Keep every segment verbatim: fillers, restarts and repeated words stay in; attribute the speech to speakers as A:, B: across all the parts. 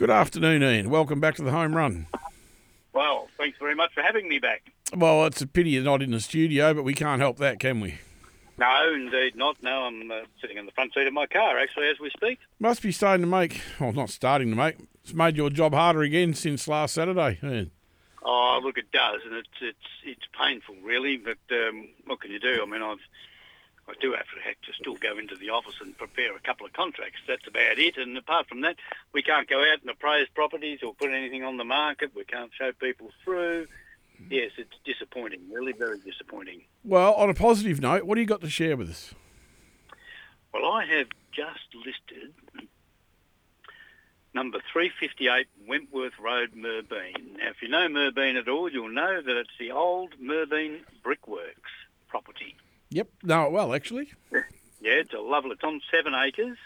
A: Good afternoon, Ian. Welcome back to the Home Run.
B: Well, thanks very much for having me back.
A: Well, it's a pity you're not in the studio, but we can't help that, can we?
B: No, indeed not. No, I'm uh, sitting in the front seat of my car, actually, as we speak.
A: Must be starting to make, well, not starting to make, it's made your job harder again since last Saturday, Ian.
B: Oh, look, it does, and it's it's it's painful, really. But um, what can you do? I mean, I've I do have to have to still go into the office and prepare a couple of contracts. That's about it. And apart from that, we can't go out and appraise properties or put anything on the market. We can't show people through. Yes, it's disappointing, really, very disappointing.
A: Well, on a positive note, what do you got to share with us?
B: Well, I have just listed number three fifty-eight Wentworth Road, Merbeen. Now, if you know Merbeen at all, you'll know that it's the old Merbeen Brickworks property.
A: Yep. No, well, actually.
B: Yeah, it's a lovely, it's on seven acres,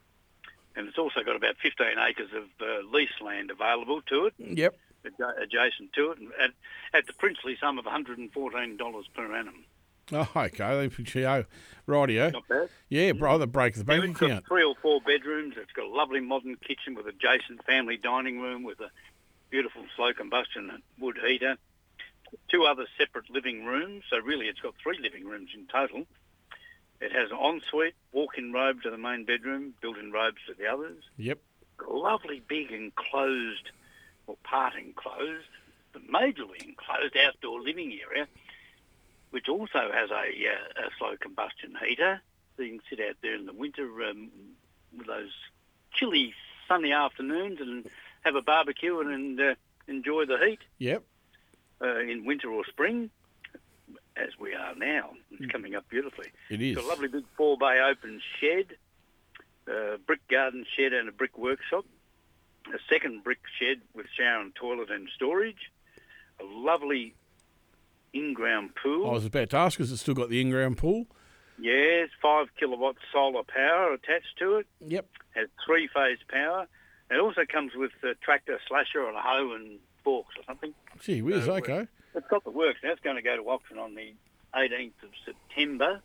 B: and it's also got about fifteen acres of uh, lease land available to it.
A: Yep.
B: Adjacent to it, and at, at the princely sum of one hundred fourteen dollars per annum.
A: Oh, okay. Rightio.
B: Not bad.
A: Yeah, brother, break the bank
B: It's got
A: account.
B: three or four bedrooms. It's got a lovely modern kitchen with adjacent family dining room with a beautiful slow combustion wood heater. Two other separate living rooms, so really it's got three living rooms in total. It has an ensuite, walk-in robe to the main bedroom, built-in robes to the others.
A: Yep.
B: Got a lovely big enclosed, or part enclosed, but majorly enclosed outdoor living area, which also has a, uh, a slow combustion heater, so you can sit out there in the winter um, with those chilly, sunny afternoons and have a barbecue and, and uh, enjoy the heat.
A: Yep.
B: Uh, in winter or spring, as we are now. It's coming up beautifully.
A: It is.
B: It's a lovely big four-bay open shed, a brick garden shed and a brick workshop, a second brick shed with shower and toilet and storage, a lovely in-ground pool.
A: I was about to ask, has it still got the in-ground pool?
B: Yes, five kilowatt solar power attached to it.
A: Yep.
B: Has three-phase power. It also comes with a tractor, slasher and a hoe and forks or something.
A: Gee whiz,
B: So, uh,
A: okay.
B: It's got the works. Now it's going to go to auction on the eighteenth of September.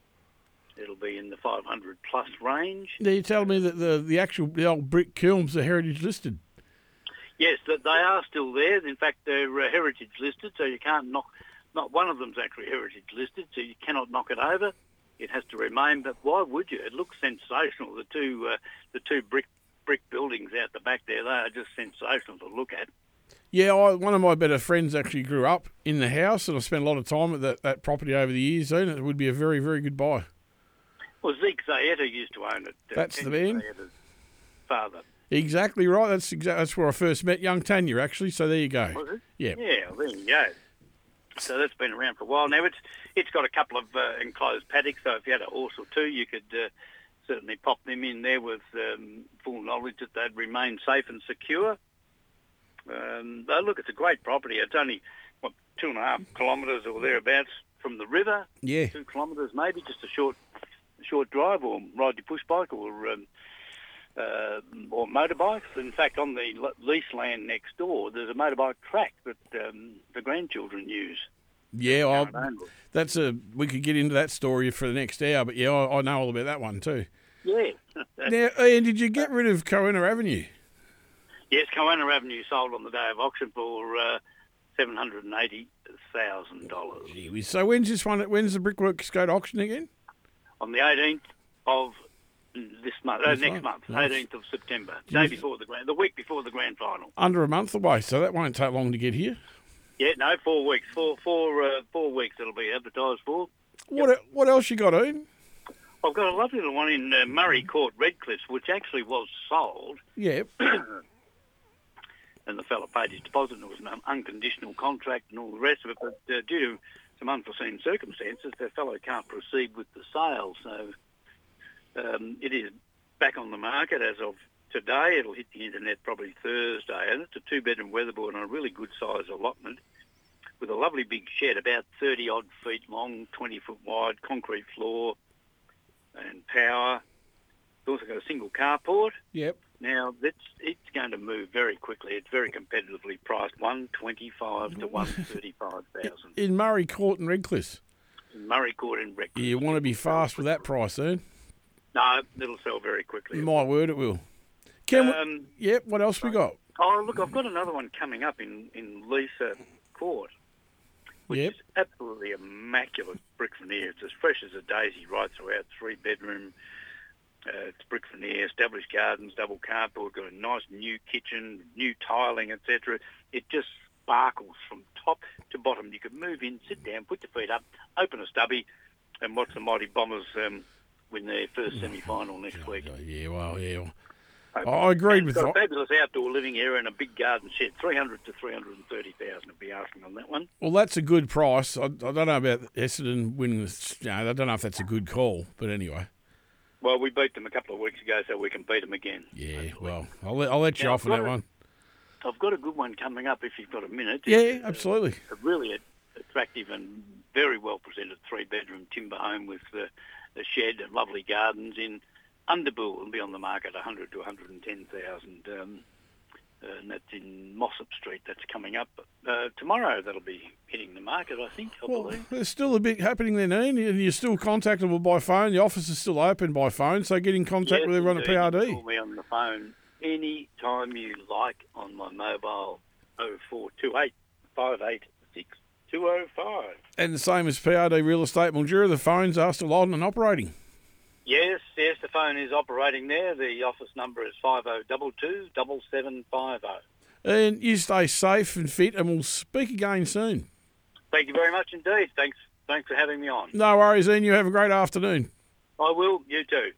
B: It'll be in the five hundred plus range.
A: Now, you tell me that the, the actual the old brick kilns are heritage listed.
B: Yes, that they are still there. In fact, they're uh, heritage listed, so you can't knock. Not one of them's actually heritage listed, so you cannot knock it over. It has to remain. But why would you? It looks sensational. The two uh, the two brick brick buildings out the back there, they are just sensational to look at.
A: Yeah, I, one of my better friends actually grew up in the house, and I spent a lot of time at that, that property over the years, and it would be a very, very good buy.
B: Well, Zeke Zayeta used to own it. Uh,
A: That's the
B: Tanya
A: man.
B: Zayeta's father.
A: Exactly right. That's exactly that's where I first met young Tanya, actually. So there you go.
B: Was it?
A: Yeah.
B: Yeah, well, there you go. So that's been around for a while now. It's it's got a couple of uh, enclosed paddocks, so if you had a horse or two, you could uh, certainly pop them in there with um, full knowledge that they'd remain safe and secure. Um, but look, it's a great property. It's only, what, two and a half kilometres or thereabouts from the river.
A: Yeah.
B: Two kilometres maybe, just a short short drive, or ride your push bike or um, uh, or motorbikes. In fact, on the l- lease land next door, there's a motorbike track that um, the grandchildren use.
A: Yeah, I'll,
B: Down
A: that's a. We could get into that story for the next hour, but yeah, I, I know all about that one too.
B: Yeah.
A: Now, Ian, did you get rid of Coena Avenue?
B: Yes, Coena Avenue sold on the day of auction for uh, seven hundred eighty thousand dollars.
A: Gee whiz. So when's this one? When's the Brickworks go to auction again?
B: On the eighteenth of this month, uh,
A: This
B: next
A: month.
B: month,
A: Nice.
B: eighteenth of September, day before the grand, the week before the grand final.
A: Under a month away, so that won't take long to get here.
B: Yeah, no, four weeks, four, four, uh, four weeks it'll be advertised for.
A: What e- What else you got, Ian?
B: I've got a lovely little one in uh, Murray Court, Redcliffs, which actually was sold,
A: Yeah.
B: and the fellow paid his deposit, and it was an unconditional contract and all the rest of it, but uh, due to some unforeseen circumstances, the fellow can't proceed with the sale, so um, it is back on the market as of today. It'll hit the internet probably Thursday, and it's a two-bedroom weatherboard on a really good-size allotment with a lovely big shed, about thirty-odd feet long, twenty foot wide, concrete floor and power. It's also got a single carport.
A: Yep.
B: Now, that's, it's going to move very quickly. It's very competitively priced, one twenty-five to one thirty-five thousand.
A: In Murray Court and Redcliffe.
B: Murray Court in Redcliffe.
A: You want to be fast with that price, Ian?
B: No, it'll sell very quickly.
A: My word, it will. Can we,
B: Um,
A: yep, what else we got?
B: oh, look, I've got another one coming up in, in Lisa Court, which
A: Yep.
B: is absolutely immaculate brick veneer. It's as fresh as a daisy right throughout. Three bedroom, uh, it's brick veneer, established gardens, double carport, got a nice new kitchen, new tiling, et cetera. It just sparkles from top to bottom. You could move in, sit down, put your feet up, open a stubby, and watch the Mighty Bombers um, win their first semi-final next week.
A: Yeah, well, yeah. Well, I agreed with
B: It's got a
A: that.
B: fabulous outdoor living area and a big garden shed. three hundred to three hundred thirty thousand would be asking on that one.
A: Well, that's a good price. I, I don't know about Essendon winning this. You know, I don't know if that's a good call, but anyway.
B: Well, we beat them a couple of weeks ago, so we can beat them again.
A: Yeah,
B: hopefully.
A: well, I'll let, I'll let you
B: Now,
A: off on
B: I've
A: that
B: got a-
A: one.
B: I've got a good one coming up if you've got a minute.
A: Yeah,
B: It's, uh,
A: absolutely.
B: A really a- attractive and very well presented three-bedroom timber home with uh, a shed and lovely gardens in Underbull. It'll be on the market one hundred to one hundred ten thousand, um, uh, and that's in Mossop Street. That's coming up uh, tomorrow. That'll be hitting the market, I think. I
A: Well,
B: believe.
A: there's still a bit happening there, Ian, and you're still contactable by phone. The office is still open by phone, so get in contact
B: Yes,
A: with everyone at
B: indeed.
A: P R
B: You can
A: D.
B: Call me on the phone any time you like on my mobile oh four two eight, five eight six, two oh five.
A: And the same as P R D Real Estate Mildura, the phones are still on and operating.
B: Yes, yes, the phone is operating there. The office number is five oh two two, seven seven five oh.
A: And you stay safe and fit, and we'll speak again soon.
B: Thank you very much indeed. Thanks, thanks for having me on.
A: No worries, Ian. You have a great afternoon.
B: I will. You too.